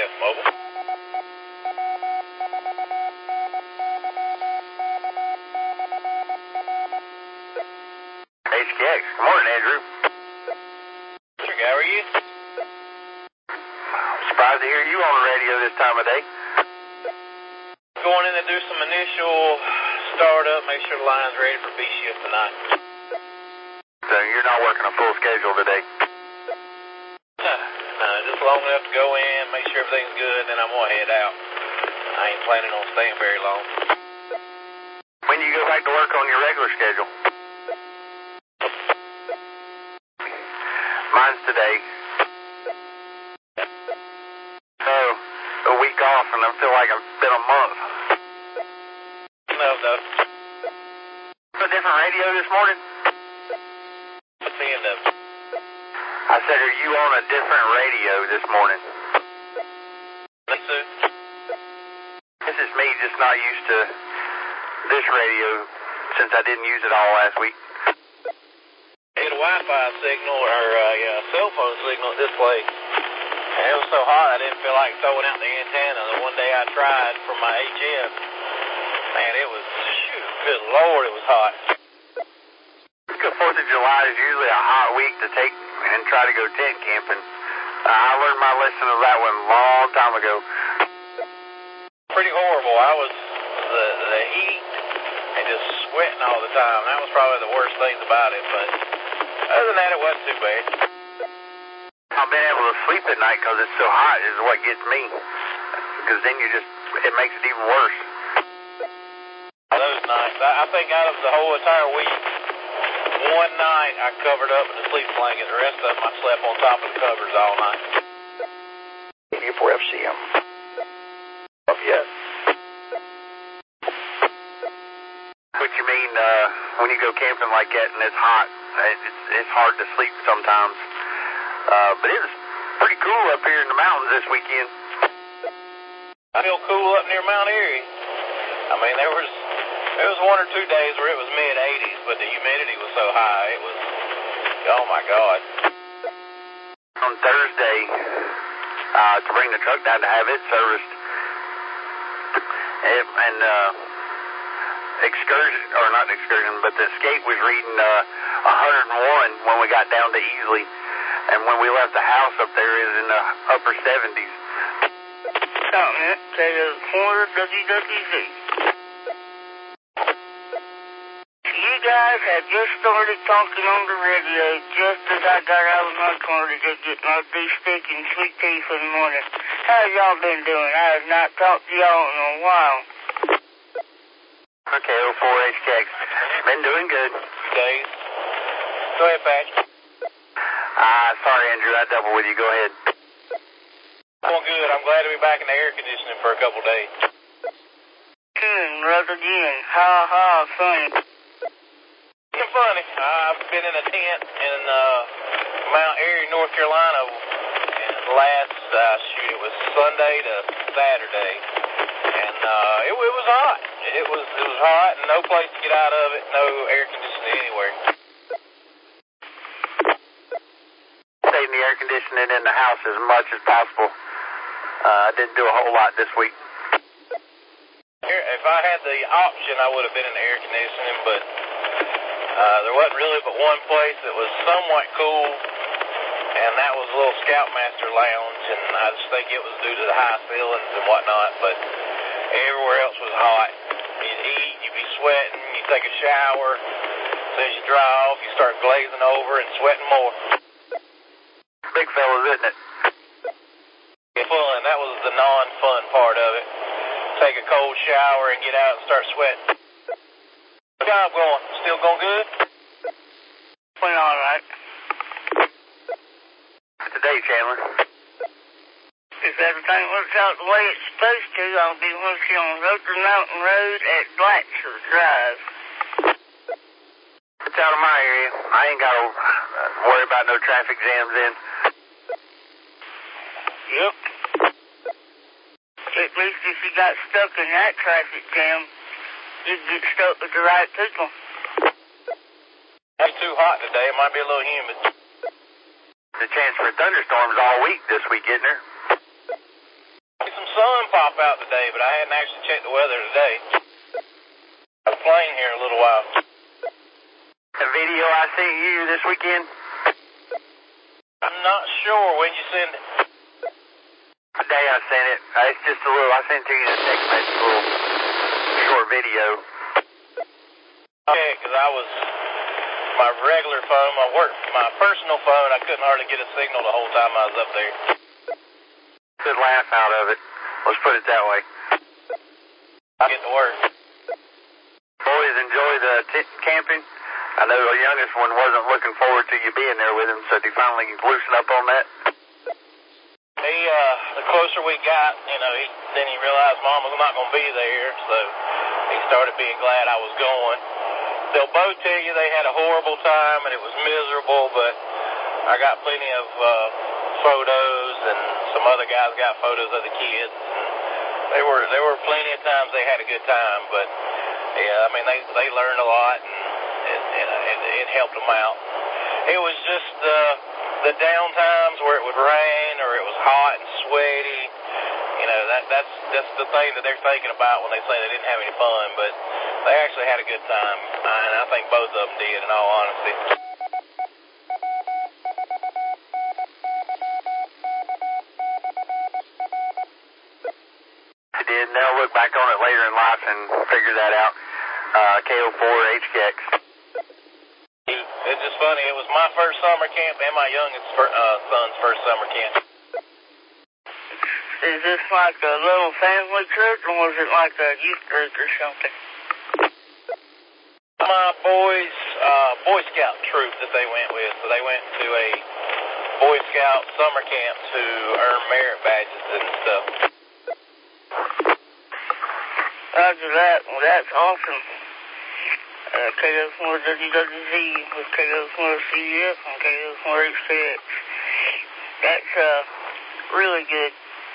HKX Mobile. HKX, good morning, Andrew. Sure, how are you? I'm surprised to hear you on the radio this time of day. Going in to do some initial startup, make sure the line's ready for B shift tonight. So you're not working a full schedule today? No, just long enough to go in, make sure everything's good, and then I'm going to head out. I ain't planning on staying very long. When do you go back to work on your regular schedule? Mine's today. So, a week off, and I feel like I've been a month. No. A different radio this morning? What's the end of it? I said, are you on a different radio this morning? Listen. This is me just not used to this radio since I didn't use it all last week. I get a Wi-Fi signal or a cell phone signal at this place. And it was so hot I didn't feel like throwing out the antenna. The one day I tried for my HF, man, it was, good Lord, it was hot. The 4th of July is usually a hot week to take and try to go tent camping. I learned my lesson of that one a long time ago. Pretty horrible. I was the heat and just sweating all the time. That was probably the worst things about it, but other than that, it wasn't too bad. Not being able to sleep at night because it's so hot is what gets me. Because then it makes it even worse. Those nights, I think out of the whole entire week, one night I covered up in the sleep blanket. The rest of them I slept on top of the covers all night. For FCM. Up yet. What you mean, when you go camping like that and it's hot, it's hard to sleep sometimes. But it was pretty cool up here in the mountains this weekend. I feel cool up near Mount Airy. I mean, there was 1 or 2 days where it was mid-80s, but the humidity was so high, it was, oh my God. On Thursday, to bring the truck down to have it serviced, and but the Escape was reading 101 when we got down to Easley, and when we left the house up there, it was in the upper 70s. WWZ. You guys have just started talking on the radio just as I got out of my car to go get my beef steak and sweet tea for the morning. How y'all been doing? I have not talked to y'all in a while. Okay, 04 HKX. Been doing good. Days. Go ahead, Patch. Sorry, Andrew, I doubled with you. Go ahead. Going good. I'm glad to be back in the air conditioning for a couple days. Brother Jim. Ha ha, funny. It's funny. I've been in a tent in Mount Airy, North Carolina, and it was Sunday to Saturday, and it was hot. It was hot, and no place to get out of it, no air conditioning anywhere. Stayed in the air conditioning in the house as much as possible. I didn't do a whole lot this week. If I had the option, I would have been in the air conditioning, but there wasn't really but one place that was somewhat cool, and that was a little Scoutmaster Lounge, and I just think it was due to the high ceilings and whatnot, but everywhere else was hot. You'd eat, you'd be sweating, you take a shower, as soon as you dry off, you start glazing over and sweating more. Big fellas, isn't it? Fun. That was the non-fun part of it. Take a cold shower and get out and start sweating. How's the job going? Still going good? Well, all right. Today, Chandler. If everything works out the way it's supposed to, I'll be working on Roker Mountain Road at Blacksford Drive. It's out of my area. I ain't got to worry about no traffic jams in. Yep. At least if you got stuck in that traffic jam, you'd get stuck with the right people. It's too hot today. It might be a little humid. The chance for thunderstorms all week this week, isn't there? hop out today, but I hadn't actually checked the weather today. I was playing here a little while. The video I sent you this weekend? I'm not sure. When'd you send it? The day I sent it. It's just a little, I sent it to you in a text message, a little short video. Okay, because I was, my regular phone, my personal phone, I couldn't hardly get a signal the whole time I was up there. Good laugh out of it. Let's put it that way. I'll get to work. Boys, enjoy the camping. I know the youngest one wasn't looking forward to you being there with him, so did he finally loosen up on that? The closer we got, then he realized Mom was not going to be there, so he started being glad I was going. They'll both tell you they had a horrible time and it was miserable, but I got plenty of photos, and some other guys got photos of the kids. And there were plenty of times they had a good time, but yeah, I mean they learned a lot, and it helped them out. It was just the down times where it would rain or it was hot and sweaty. That's the thing that they're thinking about when they say they didn't have any fun, but they actually had a good time, and I think both of them did, in all honesty. They did, and they'll look back on it later in life and figure that out. KO4 HKX. It's just funny, it was my first summer camp and my youngest son's first summer camp. Is this like a little family trip, or was it like a youth group or something? My boys' Boy Scout troop that they went with, so they went to a Boy Scout summer camp to earn merit badges and stuff. Roger that. Well, that's awesome. KO4 WWZ with KO4 CF and KO4 HKX. That's really good.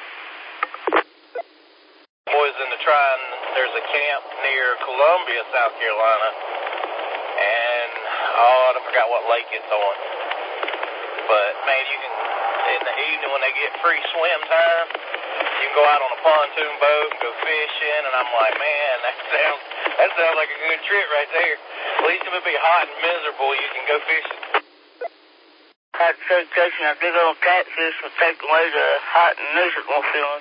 Boys into trying, there's a camp near Columbia, South Carolina, and I forgot what lake it's on. But man, you can, in the evening when they get free swim time, you can go out on a pontoon boat and go fishing, and I'm like, man, that sounds like a good trip right there. At least if it be hot and miserable, you can go fishing. I'd say catching a big old catfish would take away the hot and miserable feeling.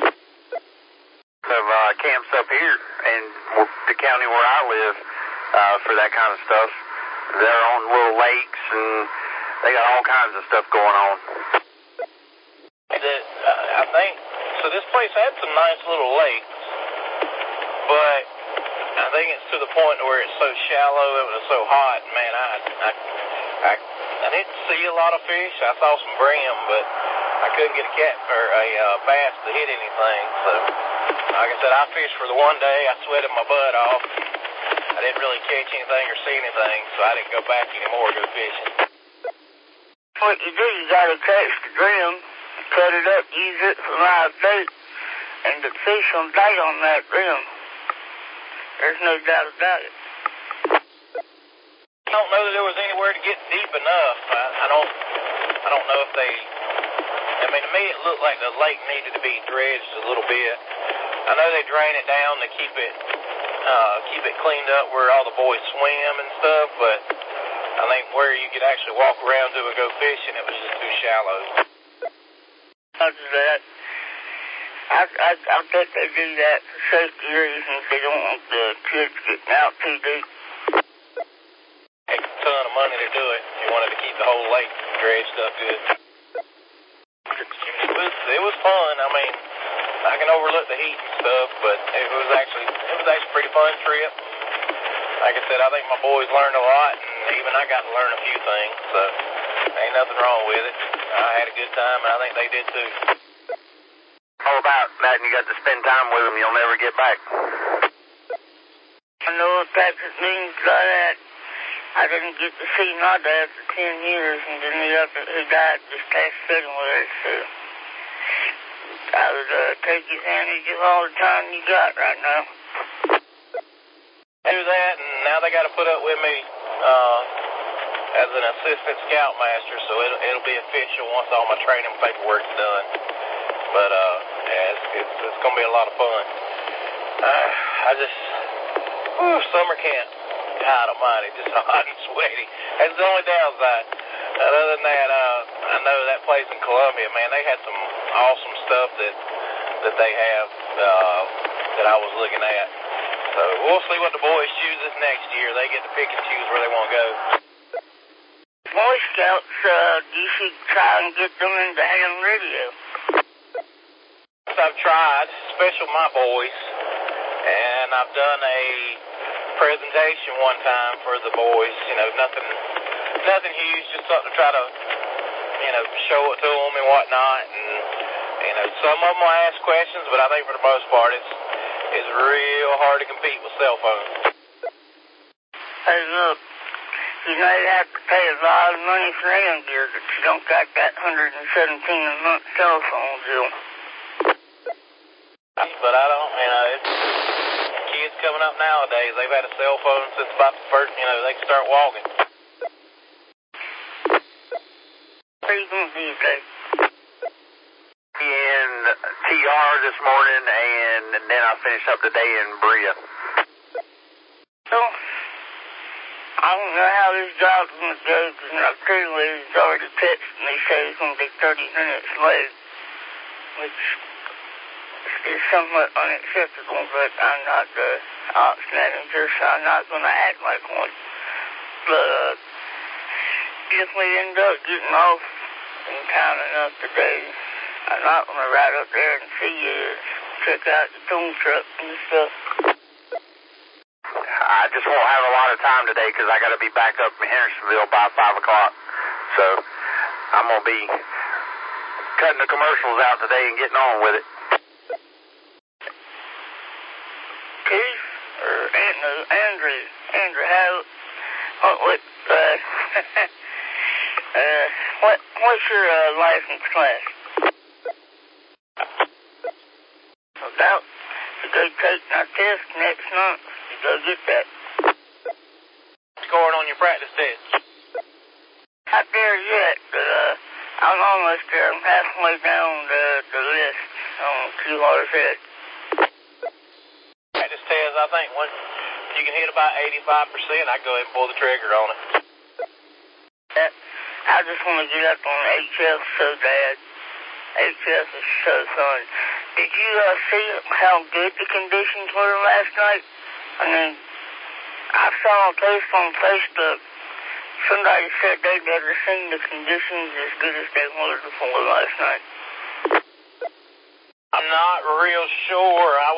Of camps up here in the county where I live for that kind of stuff. They're on little lakes, and they got all kinds of stuff going on. I think, so this place had some nice little lakes, but I think it's to the point where it's so shallow, it was so hot, man, I didn't see a lot of fish. I saw some brim, but I couldn't get a cat or a bass to hit anything, so like I said, I fished for the one day. I sweated my butt off. I didn't really catch anything or see anything, so I didn't go back anymore to go fishing. What you do, you gotta catch the brim, cut it up, use it for live bait, and the fish will bite on that brim. There's no doubt about it. I don't know that there was anywhere to get deep enough. I don't know if they, I mean, to me it looked like the lake needed to be dredged a little bit. I know they drain it down to keep it cleaned up where all the boys swim and stuff, but I think where you could actually walk around to and go fishing, it was just too shallow. Roger that. I bet they do that for safety reasons. They don't want the kids getting out too deep. Takes a ton of money to do it. If you wanted to keep the whole lake dredged up good. It was fun. I mean, I can overlook the heat and stuff, but it was actually a pretty fun trip. Like I said, I think my boys learned a lot, and even I got to learn a few things, so ain't nothing wrong with it. I had a good time, and I think they did too. All about that, and you got to spend time with them. You'll never get back. I know what Patrick means by that. I didn't get to see my dad for 10 years, and then he died this past February, so I would take advantage of all the time you got right now. Do that, and now they got to put up with me as an assistant scoutmaster, so it'll be official once all my training paperwork's done. But as It's going to be a lot of fun. Summer camp, God almighty, just hot and sweaty. That's the only downside. And other than that, I know that place in Columbia, man, they had some awesome stuff that they have that I was looking at. So we'll see what the boys choose this next year. They get to pick and choose where they want to go. Boy Scouts, you should try and get them into ham radio. I've tried, especially my boys, and I've done a presentation one time for the boys. You know, nothing huge, just something to try to, you know, show it to them and whatnot. And you know, some of them will ask questions, but I think for the most part, it's real hard to compete with cell phones. Hey, look, you know you have to pay a lot of money for ham gear, but you don't got that $117 a month cell phone bill. But I don't, you know, it's kids coming up nowadays. They've had a cell phone since about the first, you know, they can start walking. What are you going to do today? In TR this morning, and then I finished up the day in Berea. So, I don't know how this job's going to go, because my crew leader's already texted me, said he's going to be 30 minutes late, which is somewhat unacceptable, but I'm not the ops manager, so I'm not going to act like one. But if we end up getting off in time enough today, I'm not going to ride up there and see you, check out the tool truck and stuff. I just won't have a lot of time today because I got to be back up in Hendersonville by 5 o'clock. So I'm going to be cutting the commercials out today and getting on with it. Keith or Andrew, what's your license class? About to go take my test next month. Go get that. Scoring on your practice test? Not there yet, but I'm almost there. I'm halfway down the list on QRZ. Practice test, I think once you can hit about 85%, I go ahead and pull the trigger on it. I just want to get up on HF so bad. HF is so fun. Did you see how good the conditions were last night? I mean, I saw a post on Facebook. Somebody said they'd never seen the conditions as good as they were before last night. I'm not real sure. I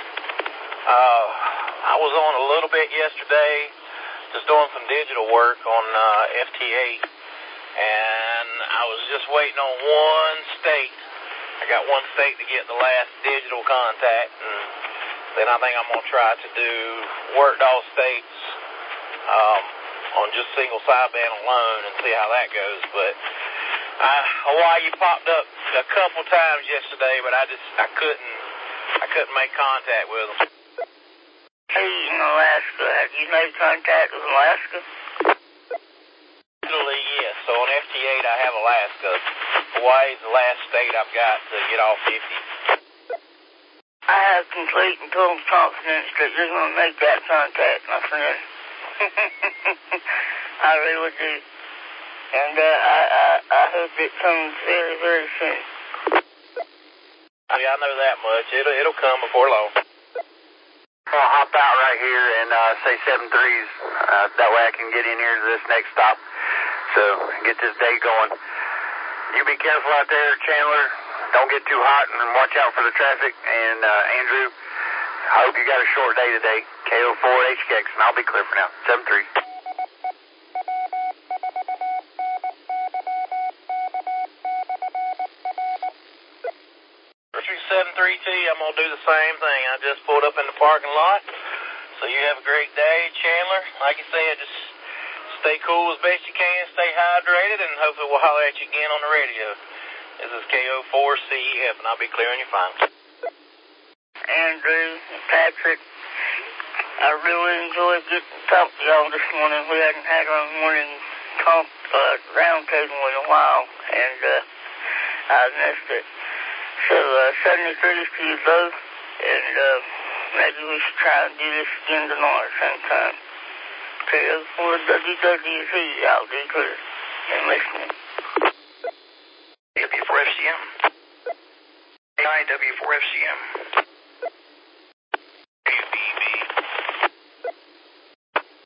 was on a little bit yesterday, just doing some digital work on FT8, and I was just waiting on one state. I got one state to get the last digital contact, and then I think I'm going to try to do worked all states on just single sideband alone and see how that goes. But Hawaii popped up a couple times yesterday, but I couldn't make contact with them. Hey, in Alaska, have you made contact with Alaska? Usually, yes. So on FT8, I have Alaska. Hawaii's the last state I've got to get off 50. I have complete and total confidence that you're going to make that contact, my friend. I really do. And I hope it comes very, very soon. Yeah, I know that much. It'll come before long. I'm going to hop out right here and say 7-3s. That way I can get in here to this next stop. So get this day going. You be careful out there, Chandler. Don't get too hot and watch out for the traffic. And Andrew, I hope you got a short day today. KO4 HKX, and I'll be clear for now. 7-3. Richard 732, I'm going to do the same thing. I just pulled up in the parking lot. So you have a great day, Chandler. Like you said, just stay cool as best you can, stay hydrated, and hopefully we'll holler at you again on the radio. This is KO4CEF, and I'll be clearing your phone. Andrew, Patrick, I really enjoyed getting to talk to y'all this morning. We hadn't had our morning round table in a while, and I missed it. So, 73s to you both, and maybe we should try and do this again tonight sometime. Okay, for WWZ, y'all do good. And listening. W4FCM. AI W4FCM.